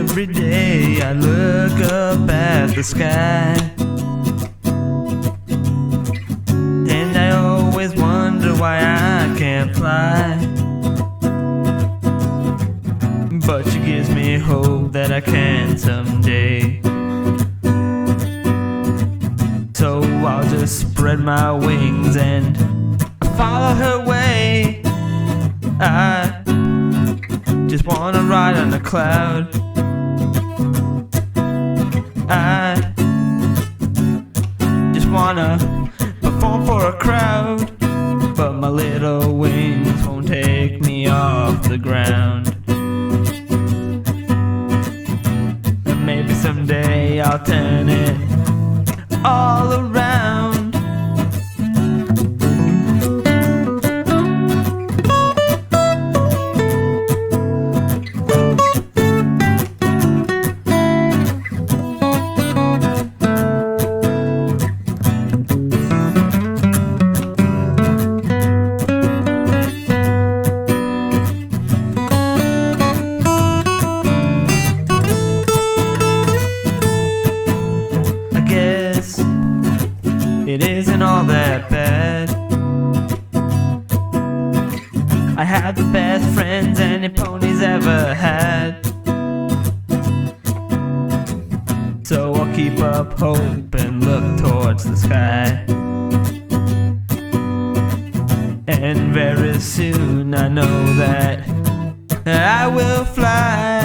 Every day I look up at the sky, and I always wonder why I can't fly. But she gives me hope that I can someday. So I'll just spread my wings and follow her way. I just wanna ride on a cloud. I just wanna perform for a crowd, but my little wings won't take me off the ground. And maybe someday I'll turn it all around. It isn't all that bad. I had the best friends any ponies ever had. So I'll keep up hope and look towards the sky. And very soon I know that I will fly.